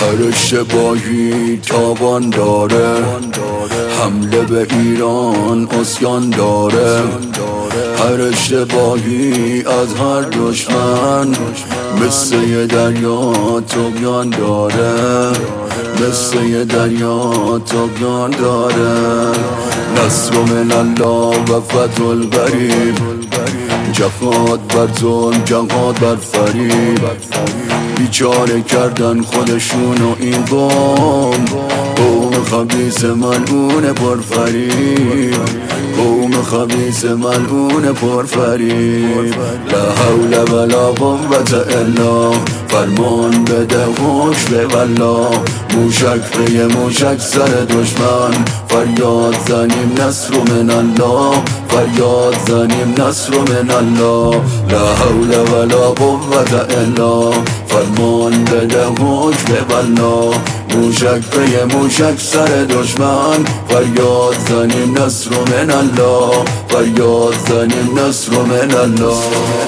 هر اشتباهی تاوان داره، حمله به ایران عصیان داره. هر اشتباهی از هر دشمن مثل یه دریا طغیان داره، مثل یه دریا طغیان داره. نصر من الله و فتح القریب، جهاد بر ظلم جهاد بر فریب. بیچاره کردن خودشون و این قوم خبیث ملعون پرفریب، قوم خبیث ملعون پرفریب. لا حول ولا قوة الا فرمان بده حکم به والله. موشک به موشک سر دشمن، فریاد زنیم نصر من الله، فریاد زنیم نصر من الله. لا حول ولا قوة الا فرمان بده حکم به والله. موشک به موشک سر دشمن، فریاد زنیم نصر من الله، فریاد زنیم نصر من الله.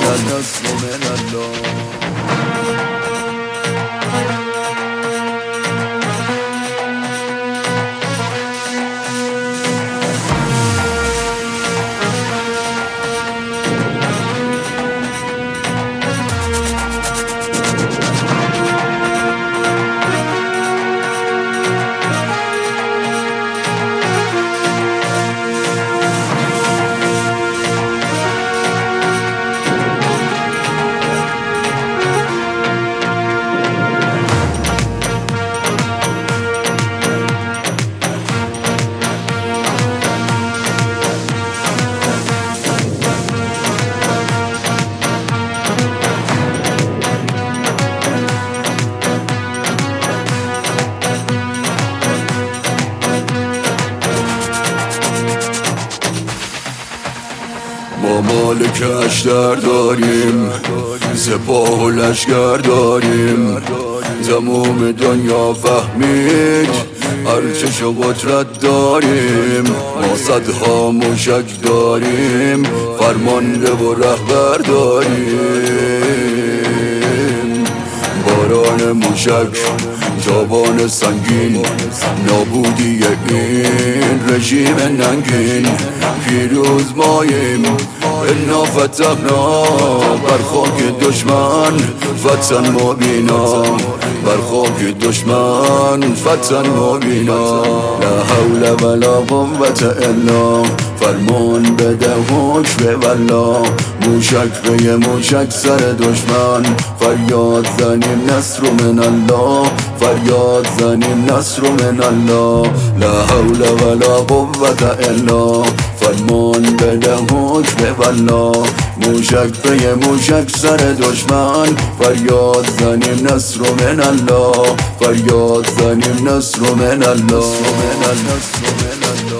ما مالک اشتر داریم، سپاه و لشکر داریم. تمام دنیا فهمید ارتش و قدرت داریم. ما صدها موشک داریم، فرمانده و رهبر داریم. باران موشک، تابان سنگین، نابودی این رژیم ننگین. پیروز ماییم انا فتحنا، بر خاک دشمن فتح مبینا، بر خاک دشمن فتح مبینا. لا حول ولا قوة الا فرمان بده حکم به والله. موشک به موشک سر دشمن، فریاد زنیم نصر من الله، فریاد زنیم نصر من الله. لا حول ولا قوة الا فرمان بده حکم به والله. موشک به موشک سر دشمن، فریاد زنیم نصر من الله، فریاد زنیم نصر من الله.